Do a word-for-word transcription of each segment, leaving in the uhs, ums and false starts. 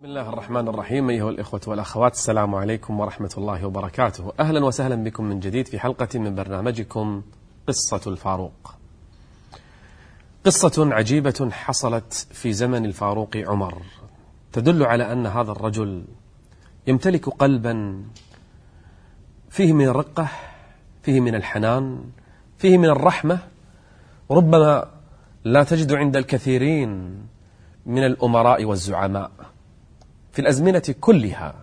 بسم الله الرحمن الرحيم. أيها الإخوة والأخوات، السلام عليكم ورحمة الله وبركاته. أهلا وسهلا بكم من جديد في حلقة من برنامجكم قصة الفاروق. قصة عجيبة حصلت في زمن الفاروق عمر، تدل على أن هذا الرجل يمتلك قلبا فيه من الرقة، فيه من الحنان، فيه من الرحمة، ربما لا تجد عند الكثيرين من الأمراء والزعماء في الأزمنة كلها.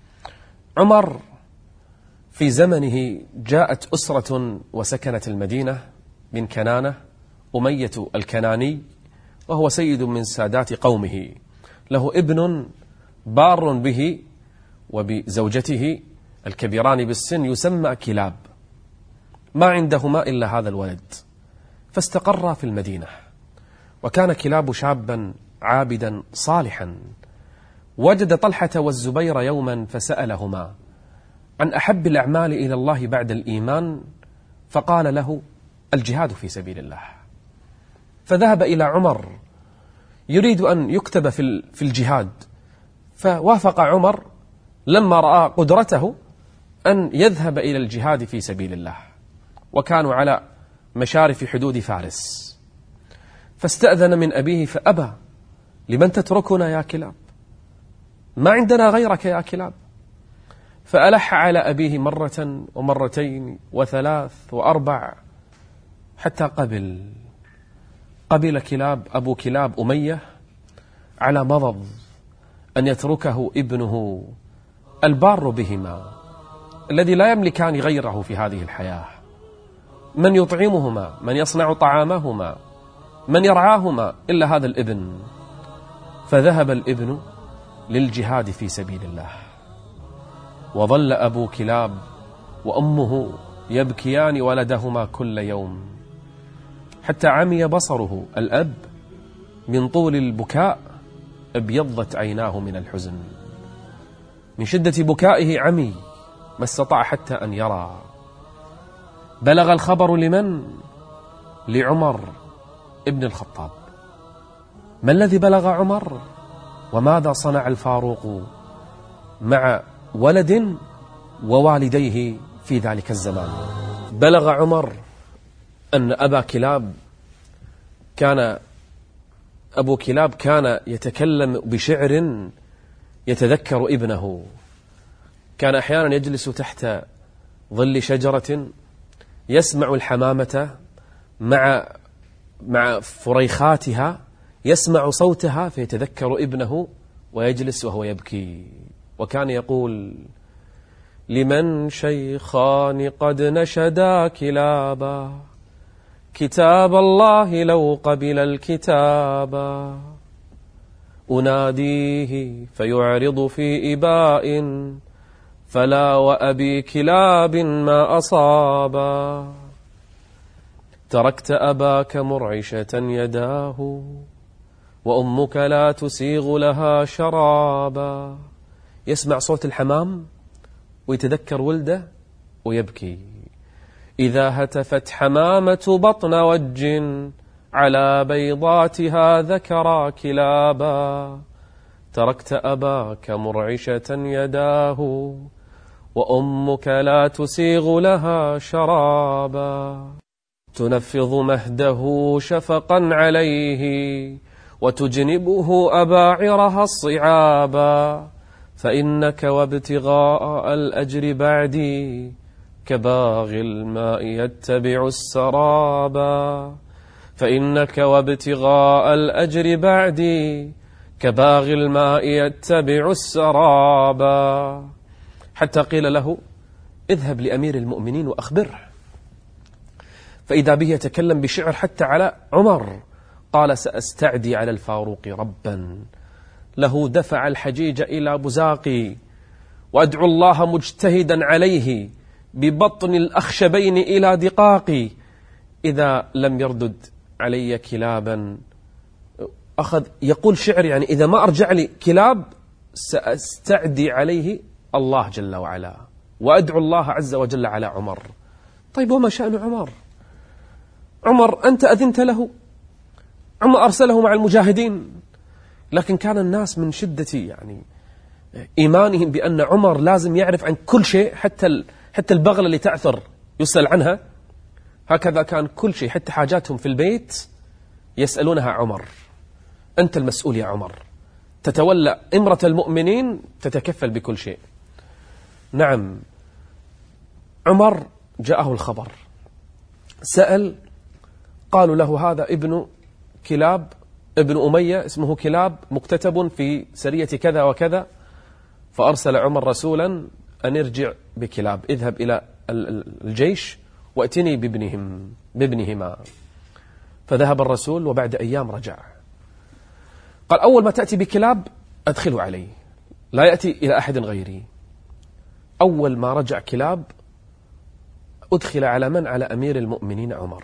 عمر في زمنه جاءت أسرة وسكنت المدينة من كنانة، أمية الكناني، وهو سيد من سادات قومه، له ابن بار به وبزوجته الكبيران بالسن يسمى كلاب، ما عندهما إلا هذا الولد، فاستقر في المدينة. وكان كلاب شابا عابدا صالحا، وجد طلحة والزبير يوما فسألهما عن أحب الأعمال إلى الله بعد الإيمان، فقال له الجهاد في سبيل الله. فذهب إلى عمر يريد أن يكتب في الجهاد، فوافق عمر لما رأى قدرته أن يذهب إلى الجهاد في سبيل الله، وكانوا على مشارف حدود فارس. فاستأذن من أبيه فأبى: لمن تتركنا يا كلاب؟ ما عندنا غيرك يا كلاب. فألح على أبيه مرة ومرتين وثلاث وأربع حتى قبل قبل كلاب أبو كلاب أمية على مضض أن يتركه ابنه البار بهما، الذي لا يملكان غيره في هذه الحياة، من يطعمهما، من يصنع طعامهما، من يرعاهما إلا هذا الابن. فذهب الابن للجهاد في سبيل الله، وظل أبو كلاب وأمه يبكيان ولدهما كل يوم، حتى عمي بصره الأب من طول البكاء، ابيضت عيناه من الحزن، من شدة بكائه عمي، ما استطاع حتى أن يرى. بلغ الخبر لمن؟ لعمر ابن الخطاب. ما الذي بلغ عمر؟ وماذا صنع الفاروق مع ولد ووالديه في ذلك الزمان؟ بلغ عمر أن أبا كلاب كان أبو كلاب كان يتكلم بشعر يتذكر ابنه. كان أحيانا يجلس تحت ظل شجرة يسمع الحمامة مع مع فريخاتها، يسمع صوتها فيتذكر ابنه ويجلس وهو يبكي. وكان يقول: لمن شيخان قد نشدا كلابا، كتاب الله لو قبل الكتابا، أناديه فيعرض في إباء، فلا وأبي كلاب ما أصابا، تركت أباك مرعشة يداه، وأمك لا تسيغ لها شرابا. يسمع صوت الحمام ويتذكر ولده ويبكي. إذا هتفت حمامة بطن وج، على بيضاتها ذكرا كلابا، تركت أباك مرعشة يداه، وأمك لا تسيغ لها شرابا، تنفض مهده شفقا عليه، وتجنبه أباعرها الصعابا، فإنك وابتغاء الأجر بعدي، كباغي الماء يتبع السرابا، فإنك وابتغاء الأجر بعدي، كباغي الماء يتبع السرابا. حتى قيل له: اذهب لأمير المؤمنين وأخبره. فإذا به يتكلم بشعر حتى على عمر. قال: سأستعدي على الفاروق ربا، له دفع الحجيج إلى بزاقي، وأدعو الله مجتهدا عليه، ببطن الأخشبين إلى دقاقي، إذا لم يردد علي كلابا. أخذ يقول شعر، يعني إذا ما أرجع لي كلاب سأستعدي عليه الله جل وعلا، وأدعو الله عز وجل على عمر. طيب، وما شأن عمر؟ عمر أنت أذنت له، عمر أرسله مع المجاهدين، لكن كان الناس من شدة يعني إيمانهم بأن عمر لازم يعرف عن كل شيء، حتى حتى البغلة اللي تعثر يسأل عنها، هكذا كان كل شيء، حتى حاجاتهم في البيت يسألونها عمر. أنت المسؤول يا عمر، تتولى إمرة المؤمنين، تتكفل بكل شيء. نعم، عمر جاءه الخبر، سأل، قالوا له هذا ابن كلاب ابن أمية اسمه كلاب مكتتب في سرية كذا وكذا. فأرسل عمر رسولا أن يرجع بكلاب، اذهب إلى الجيش وأتني بابنهم بابنهما. فذهب الرسول وبعد أيام رجع، قال أول ما تأتي بكلاب أدخله علي، لا يأتي إلى أحد غيري. أول ما رجع كلاب أدخل على من؟ على أمير المؤمنين عمر.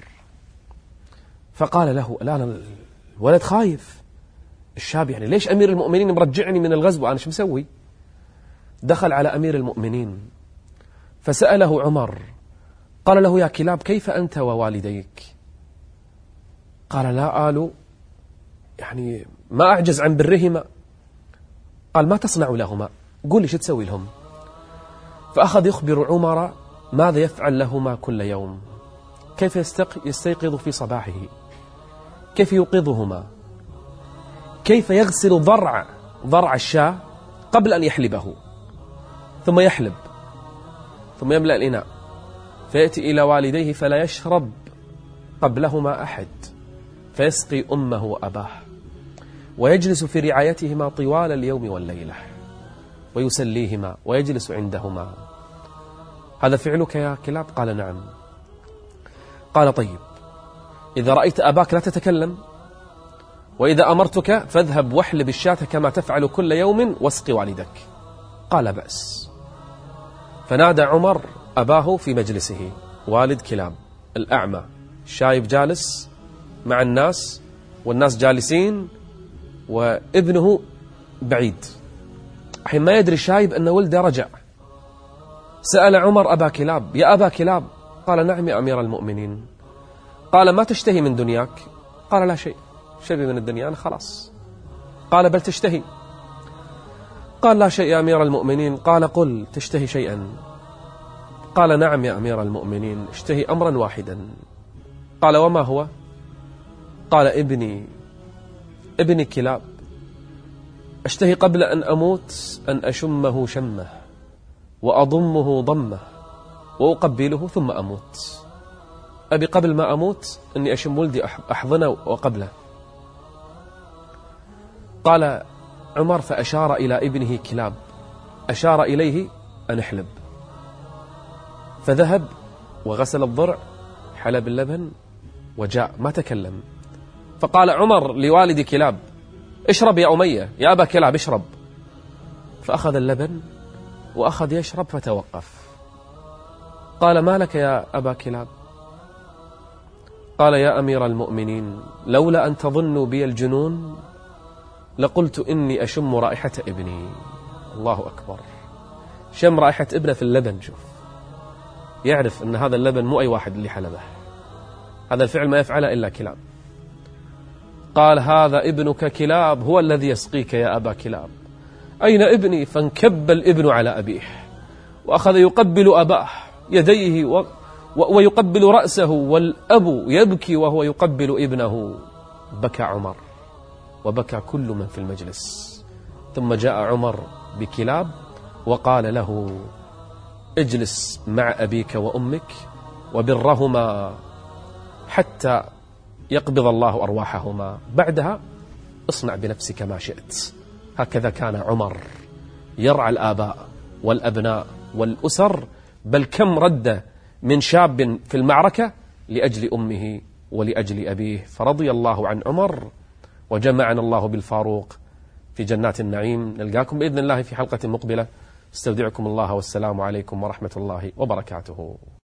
فقال له الآن الولد خايف، الشاب يعني ليش أمير المؤمنين مرجعني من الغزو، أنا شو مسوي؟ دخل على أمير المؤمنين فسأله عمر، قال له يا كلاب كيف أنت ووالديك؟ قال لا آل يعني ما أعجز عن برهما. قال ما تصنع لهما؟ قول لي شو تسوي لهم؟ فأخذ يخبر عمر ماذا يفعل لهما كل يوم، كيف يستيقظ في صباحه، كيف يوقظهما، كيف يغسل ضرع ضرع الشاة قبل أن يحلبه، ثم يحلب، ثم يملأ الإناء، فيأتي إلى والديه فلا يشرب قبلهما أحد، فيسقي أمه وأباه، ويجلس في رعايتهما طوال اليوم والليلة، ويسليهما ويجلس عندهما. هذا فعلك يا كلاب؟ قال نعم. قال طيب، إذا رأيت أباك لا تتكلم، وإذا أمرتك فاذهب واحلب الشاة كما تفعل كل يوم واسقي والدك. قال بأس. فنادى عمر أباه في مجلسه، والد كلاب الأعمى شايب جالس مع الناس والناس جالسين وابنه بعيد، حين ما يدري شايب أن ولده رجع. سأل عمر أبا كلاب يا أبا كلاب؟ قال نعم يا أمير المؤمنين. قال ما تشتهي من دنياك؟ قال لا شيء، شبي من الدنيا أنا خلاص. قال بل تشتهي؟ قال لا شيء يا أمير المؤمنين. قال قل تشتهي شيئا؟ قال نعم يا أمير المؤمنين، اشتهي أمرا واحدا. قال وما هو؟ قال ابني ابني كلاب، اشتهي قبل أن أموت أن أشمه شمه وأضمه ضمه وأقبله ثم أموت. أبي قبل ما أموت أني أشم ولدي أحضنه وقبله. قال عمر فأشار إلى ابنه كلاب، أشار إليه أن احلب، فذهب وغسل الضرع، حلب اللبن وجاء، ما تكلم. فقال عمر لوالد كلاب اشرب يا أمية، يا أبا كلاب اشرب. فأخذ اللبن وأخذ يشرب فتوقف. قال ما لك يا أبا كلاب؟ قال يا أمير المؤمنين لولا أن تظنوا بي الجنون لقلت إني أشم رائحة ابني. الله أكبر، شم رائحة ابنه في اللبن. شوف، يعرف أن هذا اللبن مو أي واحد اللي حلبه، هذا الفعل ما يفعله إلا كلاب. قال هذا ابنك كلاب هو الذي يسقيك يا أبا كلاب. أين ابني؟ فانكب الابن على أبيه وأخذ يقبل أباه يديه و... و... ويقبل رأسه، والأب يبكي وهو يقبل ابنه. بكى عمر وبكى كل من في المجلس. ثم جاء عمر بكلاب وقال له اجلس مع أبيك وأمك وبرهما حتى يقبض الله أرواحهما، بعدها اصنع بنفسك ما شئت. هكذا كان عمر يرعى الآباء والأبناء والأسر، بل كم رد من شاب في المعركة لأجل أمه ولأجل أبيه. فرضي الله عن عمر، وجمعنا الله بالفاروق في جنات النعيم. نلقاكم بإذن الله في حلقة مقبلة. استودعكم الله والسلام عليكم ورحمة الله وبركاته.